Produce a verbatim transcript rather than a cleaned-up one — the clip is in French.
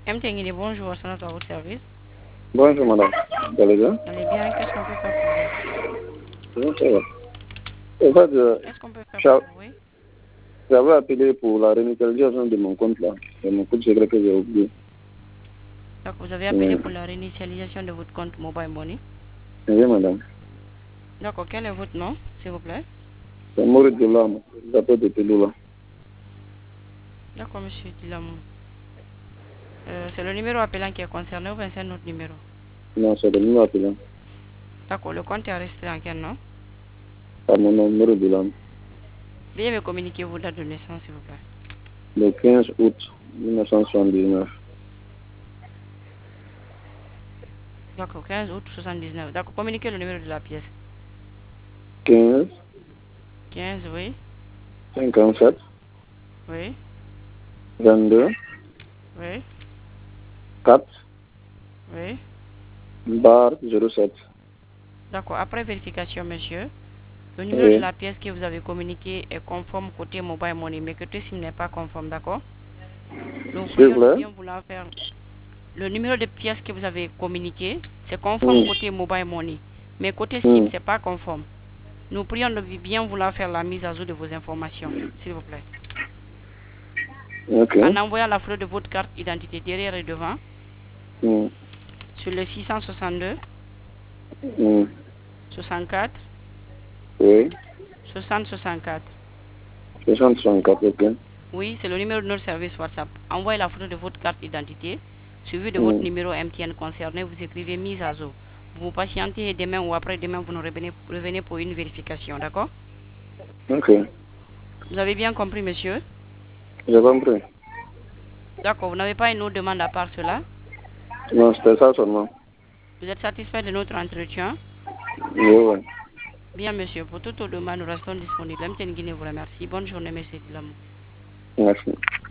M T N, bonjour, c'est notre votre service. Bonjour madame, vous allez bien? Allez bien, qu'est-ce qu'on peut faire pour vous? Oui, ça va. En fait, euh, Qu'est-ce qu'on peut faire j'a- pour vous? Oui. j'avais appelé pour la réinitialisation de mon compte là. C'est mon compte secret que j'ai oublié. Donc, vous avez appelé Oui, pour la réinitialisation de votre compte Mobile Money. oui, madame. D'accord, quel est votre nom, s'il vous plaît? C'est Maurice Delam, j'appelle de Teloula. D'accord, monsieur Dilamou. Euh, c'est le numéro appelant qui est concerné ou bien c'est un autre numéro? Non, c'est le numéro appelant. D'accord, le compte est enregistré en quel nom? Par mon nom, Maurice Delam. Veuillez me communiquer vos dates de naissance, s'il vous plaît. Le quinze août mille neuf cent soixante-dix-neuf. D'accord, quinze août soixante-dix-neuf. D'accord, communiquez le numéro de la pièce. quinze, quinze, oui. cinquante-sept, Oui, vingt-deux, oui, quatre, oui. bar zéro sept. D'accord, après vérification, monsieur, le numéro de Oui, la pièce que vous avez communiqué est conforme côté Mobile Money, mais que sim n'est pas conforme, d'accord? Nous s'il vous prions de plaît. bien vouloir faire. Le numéro de pièce que vous avez communiqué, c'est conforme Hmm, côté Mobile Money, mais côté SIM, hmm. c'est pas conforme. Nous prions de bien vouloir faire la mise à jour de vos informations, s'il vous plaît. Ok. En envoyant la photo de votre carte d'identité derrière et devant, Hmm, sur le six cent soixante-deux, hmm. soixante-quatre, Oui, soixante, soixante-quatre. soixante, soixante-quatre, ok. Oui, c'est le numéro de notre service WhatsApp. Envoyez la photo de votre carte d'identité, suivi de votre Hmm. numéro M T N concerné, vous écrivez mise à jour. Vous patientez et demain ou après-demain, vous nous revenez, revenez pour une vérification, d'accord? Ok, Vous avez bien compris, monsieur? j'ai compris. D'accord, vous n'avez pas une autre demande à part cela? Non, c'était ça seulement. Vous êtes satisfait de notre entretien? Oui, oui. Bien, monsieur, pour toute autre demande, nous restons disponibles. M T N Guinée vous remercie. Bonne journée, monsieur Dilamou. Merci.